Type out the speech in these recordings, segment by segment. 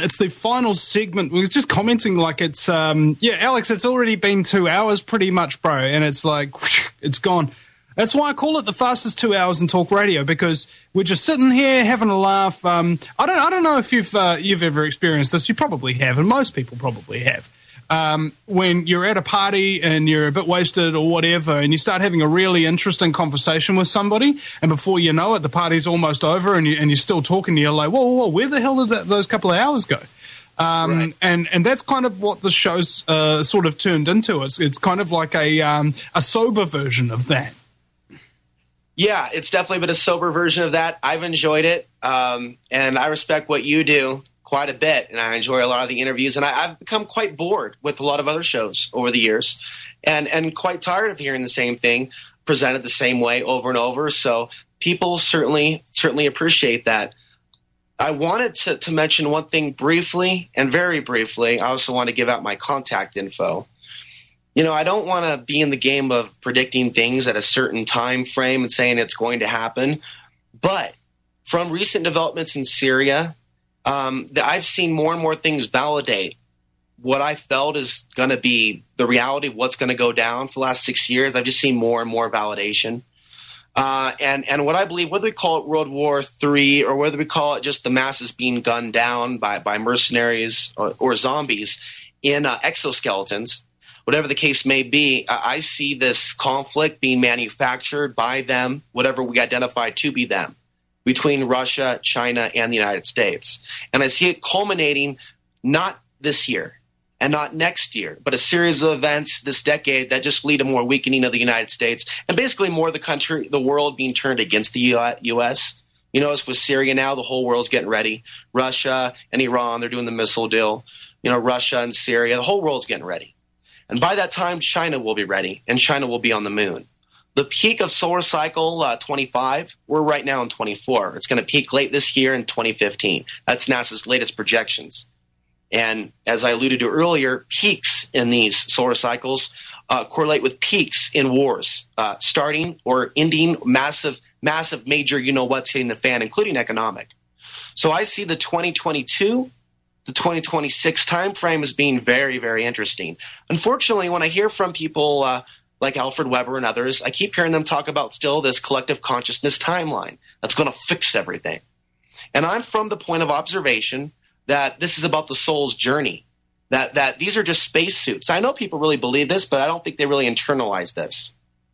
it's the final segment. We was just commenting like it's, Alex, it's already been 2 hours pretty much, bro. And it's like, it's gone. That's why I call it the fastest 2 hours in talk radio, because we're just sitting here having a laugh. I don't know if you've ever experienced this. You probably have, and most people probably have. When you're at a party and you're a bit wasted or whatever, and you start having a really interesting conversation with somebody, and before you know it, the party's almost over, and you're still talking, and you're like, whoa, where the hell did those couple of hours go? Right. And that's kind of what the show's sort of turned into. It's kind of like a sober version of that. Yeah, it's definitely been a sober version of that. I've enjoyed it, and I respect what you do quite a bit, and I enjoy a lot of the interviews, and I've become quite bored with a lot of other shows over the years, and quite tired of hearing the same thing presented the same way over and over, so people certainly appreciate that. I wanted to mention one thing briefly, and very briefly. I also want to give out my contact info. You know, I don't want to be in the game of predicting things at a certain time frame and saying it's going to happen. But from recent developments in Syria, I've seen more and more things validate what I felt is going to be the reality of what's going to go down for the last 6 years. I've just seen more and more validation. And what I believe, whether we call it World War III or whether we call it just the masses being gunned down by mercenaries or zombies in exoskeletons, whatever the case may be, I see this conflict being manufactured by them, whatever we identify to be them, between Russia, China, and the United States. And I see it culminating not this year and not next year, but a series of events this decade that just lead to more weakening of the United States and basically more of the world being turned against the U.S. You notice with Syria now, the whole world's getting ready. Russia and Iran, they're doing the missile deal. You know, Russia and Syria, the whole world's getting ready. And by that time, China will be ready, and China will be on the moon. The peak of solar cycle 25, we're right now in 24. It's going to peak late this year in 2015. That's NASA's latest projections. And as I alluded to earlier, peaks in these solar cycles correlate with peaks in wars, starting or ending massive major you-know-what's hitting the fan, including economic. So I see the 2022 the 2026 timeframe as being very, very interesting. Unfortunately, when I hear from people like Alfred Weber and others, I keep hearing them talk about still this collective consciousness timeline that's going to fix everything. And I'm from the point of observation that this is about the soul's journey, that these are just spacesuits. I know people really believe this, but I don't think they really internalize this,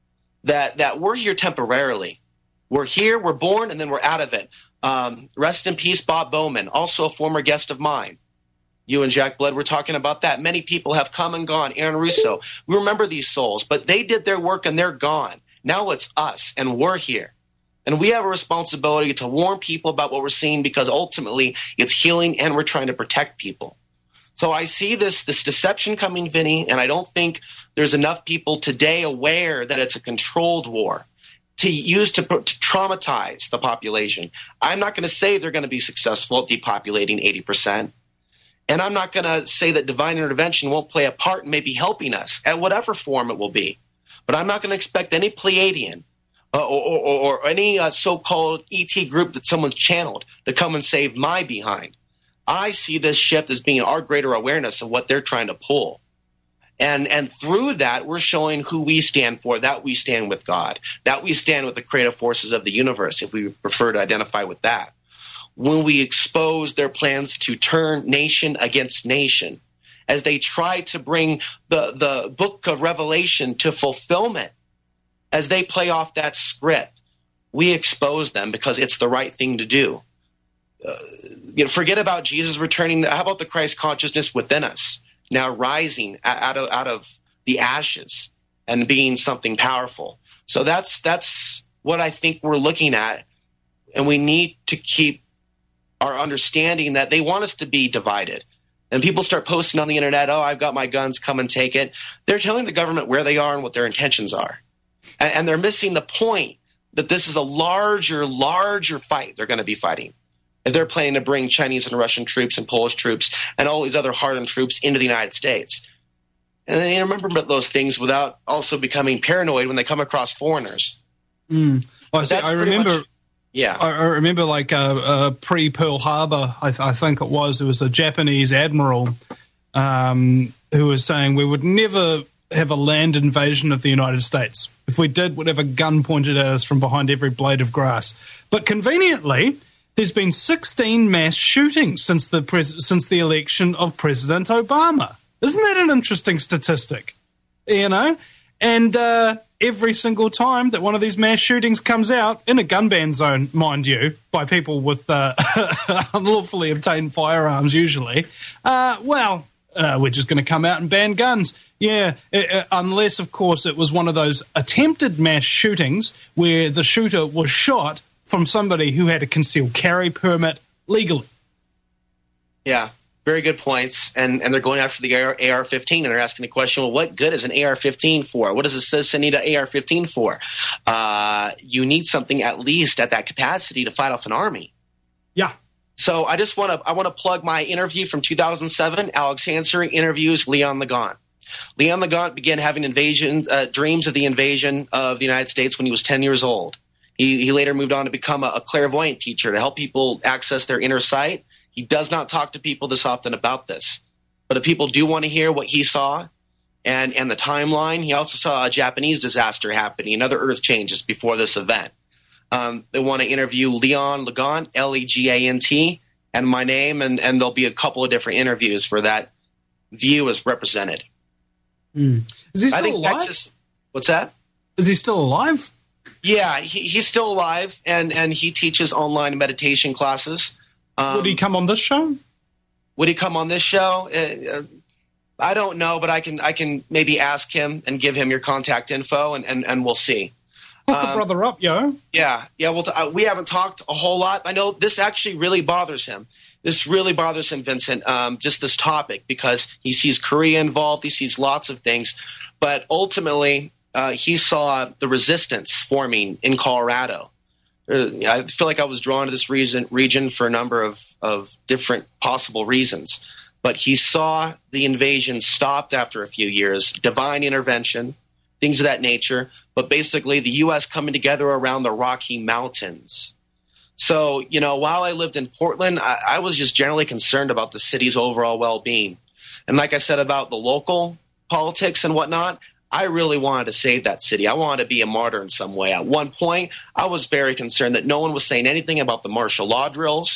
that we're here temporarily. We're here, we're born, and then we're out of it. Rest in peace, Bob Bowman, also a former guest of mine. You and Jack Blood were talking about that. Many people have come and gone. Aaron Russo. We remember these souls, but they did their work and they're gone. Now it's us, and we're here. And we have a responsibility to warn people about what we're seeing because ultimately it's healing and we're trying to protect people. So I see this deception coming, Vinny, and I don't think there's enough people today aware that it's a controlled war to use to traumatize the population. I'm not going to say they're going to be successful at depopulating 80%. And I'm not going to say that divine intervention won't play a part in maybe helping us at whatever form it will be. But I'm not going to expect any Pleiadian or any so-called ET group that someone's channeled to come and save my behind. I see this shift as being our greater awareness of what they're trying to pull. And through that, we're showing who we stand for, that we stand with God, that we stand with the creative forces of the universe, if we prefer to identify with that. When we expose their plans to turn nation against nation, as they try to bring the book of Revelation to fulfillment, as they play off that script, we expose them because it's the right thing to do. Forget about Jesus returning. How about the Christ consciousness within us, now rising out of the ashes and being something powerful? So that's what I think we're looking at, and we need to keep our understanding that they want us to be divided. And people start posting on the internet, oh, I've got my guns, come and take it. They're telling the government where they are and what their intentions are. And they're missing the point that this is a larger fight they're going to be fighting. If they're planning to bring Chinese and Russian troops and Polish troops and all these other hardened troops into the United States. And they remember those things without also becoming paranoid when they come across foreigners. Well, I remember Yeah. I remember like pre-Pearl Harbor, I think it was a Japanese admiral who was saying we would never have a land invasion of the United States. If we did, we'd have a gun pointed at us from behind every blade of grass. But conveniently, there's been 16 mass shootings since the election of President Obama. Isn't that an interesting statistic? You know? And every single time that one of these mass shootings comes out, in a gun ban zone, mind you, by people with unlawfully obtained firearms usually, we're just going to come out and ban guns. Yeah, unless, of course, it was one of those attempted mass shootings where the shooter was shot from somebody who had a concealed carry permit legally. Yeah, very good points. And they're going after the AR-15, and they're asking the question, well, what good is an AR-15 for? What does a citizen need an AR-15 for? You need something at least at that capacity to fight off an army. Yeah. So I want to plug my interview from 2007. Alex Ansary interviews Leon Nagant. Leon Nagant began having dreams of the invasion of the United States when he was 10 years old. He later moved on to become a clairvoyant teacher to help people access their inner sight. He does not talk to people this often about this. But if people do want to hear what he saw and the timeline, he also saw a Japanese disaster happening and other earth changes before this event. They want to interview Leon Nagant, Legant, and my name, and there'll be a couple of different interviews where that view is represented. Is he still alive? What's that? Is he still alive? Yeah, he's still alive, and he teaches online meditation classes. Would he come on this show? Would he come on this show? I don't know, but I can maybe ask him and give him your contact info, and we'll see. Hook a brother up, yo. Yeah. Well, we haven't talked a whole lot. I know this actually really bothers him. This really bothers him, Vincent, just this topic, because he sees Korea involved. He sees lots of things. But ultimately, he saw the resistance forming in Colorado. I feel like I was drawn to this region for a number of different possible reasons. But he saw the invasion stopped after a few years, divine intervention, things of that nature. But basically, the U.S. coming together around the Rocky Mountains. So, while I lived in Portland, I was just generally concerned about the city's overall well-being. And like I said about the local politics and whatnot, I really wanted to save that city. I wanted to be a martyr in some way. At one point, I was very concerned that no one was saying anything about the martial law drills,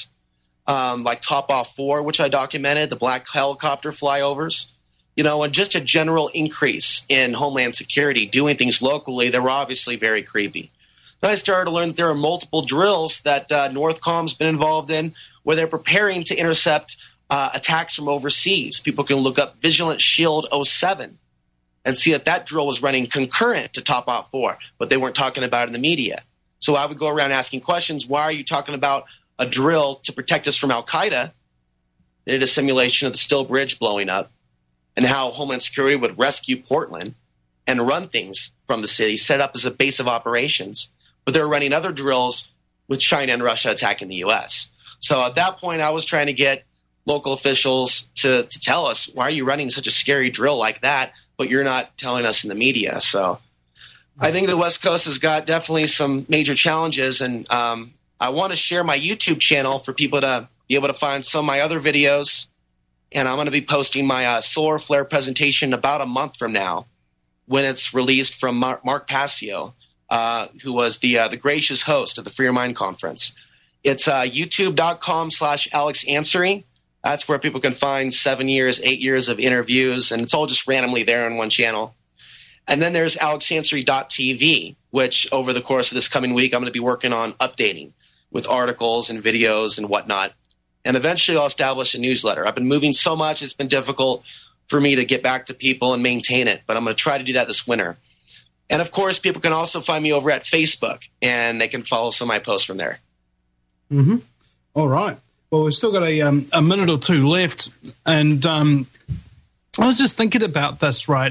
like Top Off 4, which I documented, the black helicopter flyovers, and just a general increase in Homeland Security, doing things locally that were obviously very creepy. Then I started to learn that there are multiple drills that Northcom's been involved in where they're preparing to intercept attacks from overseas. People can look up Vigilant Shield 07 and see that drill was running concurrent to Top Off 4, but they weren't talking about it in the media. So I would go around asking questions. Why are you talking about a drill to protect us from Al-Qaeda? They did a simulation of the Still Bridge blowing up and how Homeland Security would rescue Portland and run things from the city, set up as a base of operations. But they were running other drills with China and Russia attacking the U.S. So at that point, I was trying to get local officials to tell us, why are you running such a scary drill like that, but you're not telling us in the media? So I think the West Coast has got definitely some major challenges, and I want to share my YouTube channel for people to be able to find some of my other videos, and I'm going to be posting my solar flare presentation about a month from now when it's released from Mark Passio, who was the gracious host of the Free Your Mind conference. It's youtube.com/Alex Ansary. That's where people can find 7 years, 8 years of interviews, and it's all just randomly there on one channel. And then there's alexansary.tv, which over the course of this coming week, I'm going to be working on updating with articles and videos and whatnot. And eventually I'll establish a newsletter. I've been moving so much, it's been difficult for me to get back to people and maintain it, but I'm going to try to do that this winter. And of course, people can also find me over at Facebook, and they can follow some of my posts from there. Mm-hmm. All right. Well, we've still got a minute or two left, and I was just thinking about this, right?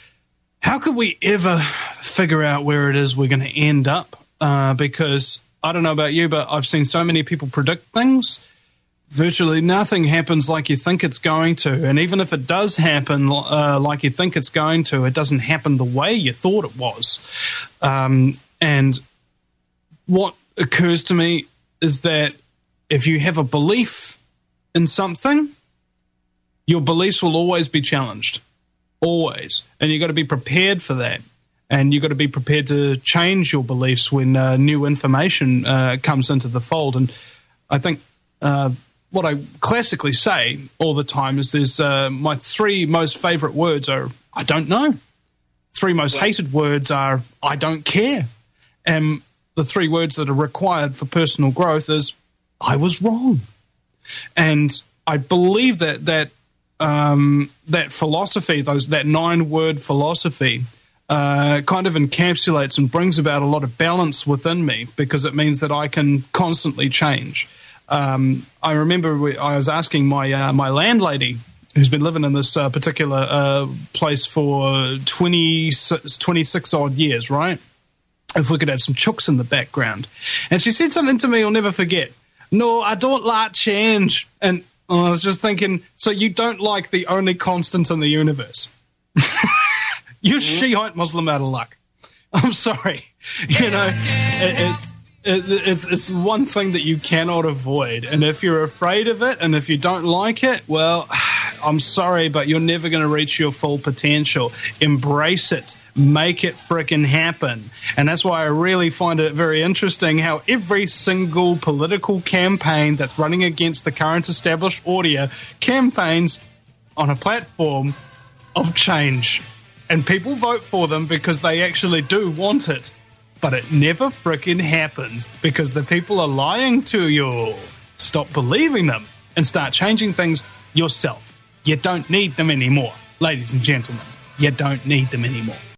How could we ever figure out where it is we're going to end up? Because I don't know about you, but I've seen so many people predict things. Virtually nothing happens like you think it's going to. And even if it does happen like you think it's going to, it doesn't happen the way you thought it was. And what occurs to me is that if you have a belief in something, your beliefs will always be challenged. Always. And you've got to be prepared for that. And you've got to be prepared to change your beliefs when new information comes into the fold. And I think what I classically say all the time is there's my three most favorite words are, I don't know. Three most hated words are, I don't care. And the three words that are required for personal growth is, I was wrong. And I believe that philosophy, that 9-word philosophy, kind of encapsulates and brings about a lot of balance within me, because it means that I can constantly change. I remember I was asking my landlady, who's been living in this particular place for 26 odd years, right? If we could have some chooks in the background. And she said something to me I'll never forget. No, I don't like change. And I was just thinking, so you don't like the only constant in the universe? You're Shiite Muslim out of luck. I'm sorry. You know, it's one thing that you cannot avoid. And if you're afraid of it and if you don't like it, well, I'm sorry, but you're never going to reach your full potential. Embrace it. Make it frickin' happen. And that's why I really find it very interesting how every single political campaign that's running against the current established order campaigns on a platform of change. And people vote for them because they actually do want it. But it never frickin' happens because the people are lying to you. Stop believing them and start changing things yourself. You don't need them anymore. Ladies and gentlemen, you don't need them anymore.